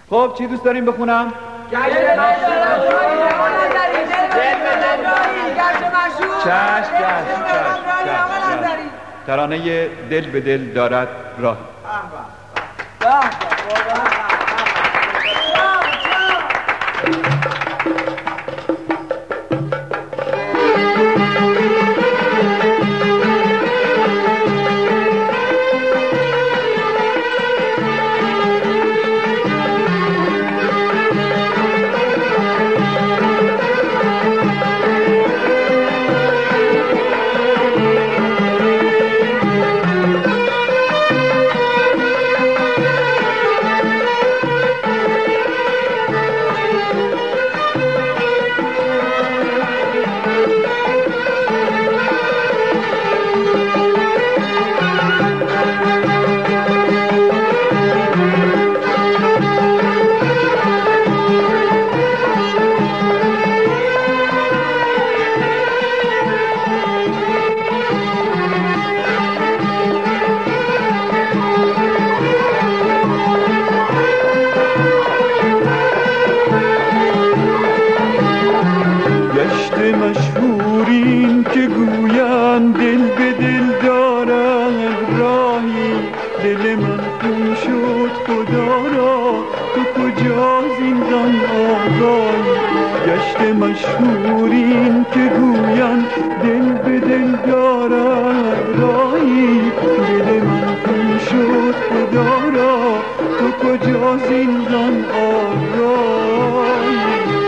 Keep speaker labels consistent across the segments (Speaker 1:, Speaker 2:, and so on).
Speaker 1: خب چی دوست داریم بخونم؟ چشم. ترانه دل به دل دارد راه.
Speaker 2: مشهورین که گویند دل به دل دارد راهی، دل من خون شد خدا را تو کجا زندان آگاهی. گشت مشهورین که گویند دل به دل دارد راهی، دل من خون شد خدا را تو کجا زندان آگاهی.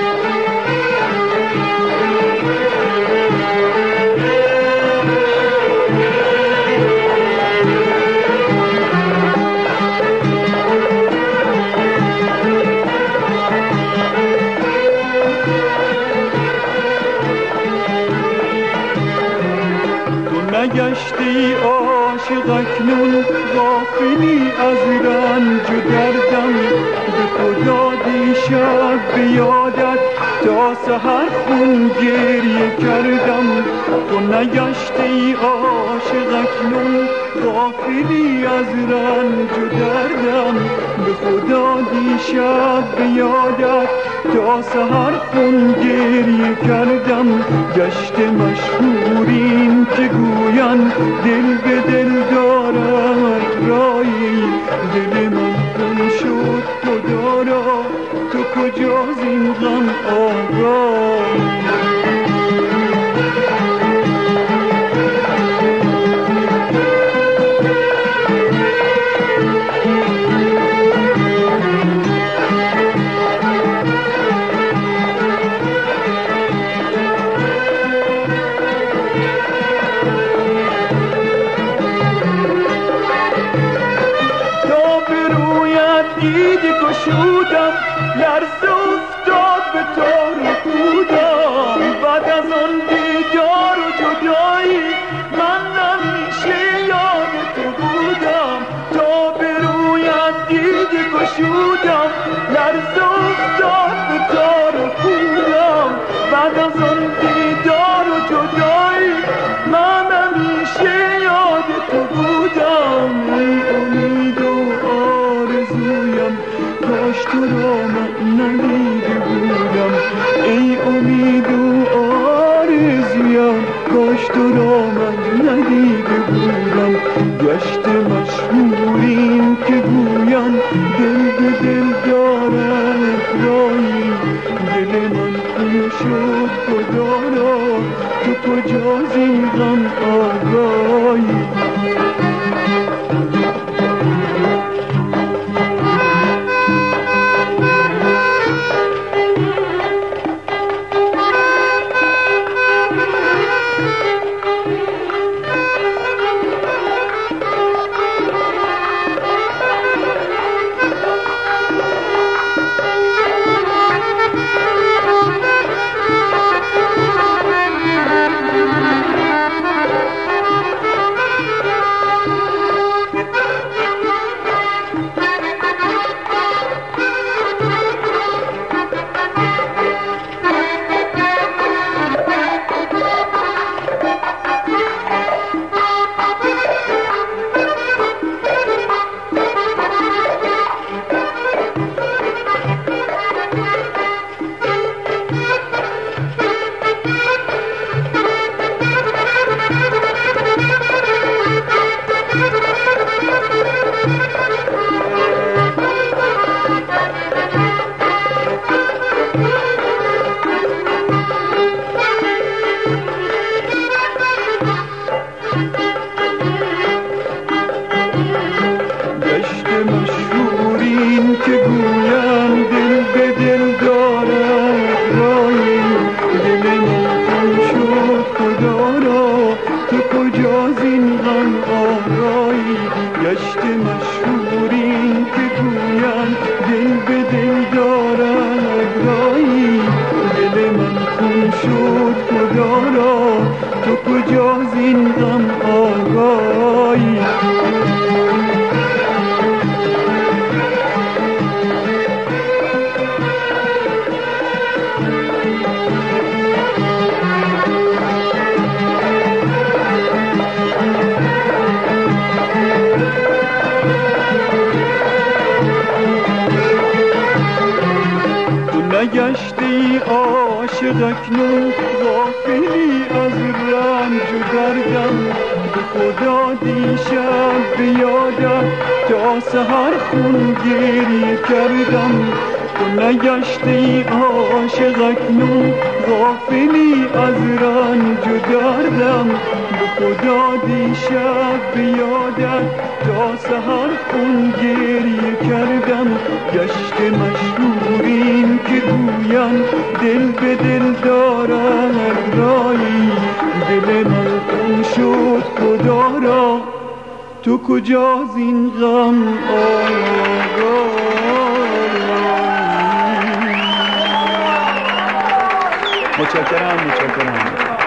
Speaker 2: نگشتی عاشق اکنون غافلی از رنج و دردم، به خدا دیشب به یادت تا سحر خون گریه کردم. تو نگشتی عاشق اکنون غافلی از رنج و دردم، به خدا دیشب به یادت تا سحر خون گریه کردم. گشت مشهورین که گویند دل به دل دارد راهی، دل من خون شد خدا را تو کجا زین غم آگاهی. دیدی گشودم لرزه افتاد به تار کودم، بعد از آن دیدار و جدایی من همیشه یاد تو بودم. تا به رویت دیدی گشودم لرزه افتاد به تار کودم، بعد از آن دیدار و جدایی من همیشه یاد تو بودم. ای امید و آرزویم کاش تو را من ندیده بودم، ای امید و آرزویم کاش تو را من ندیده بودم. گشت مشهورین که گویند دل به دل دارد راهی، دل من خون شد خدا را تو کجا زین غم آگاهی. که گویم دل به دل دارد رایی. دل من خون شد خدا را، تو کجا زین غم آرایی. گشت مشهورین که گویم دل به دل دارد رایی. دل من خون شد خدا را، تو کجا زین غم آرایی. نگشتی عاشق اکنون غافلی از رنج و دردم. به خدا دیشب به یادت تا سحر خون گریه کردم. تو نگشتی عاشق اکنون غافلی از رنج و دردم. به خدا دیشب به یادت تا سحر خون گریه کردم. گشت مشهورین که گویم دل به دل دارد رایی. دل من خون شد خدا را، تو کجا زین غم آرایی.
Speaker 1: متشکرم.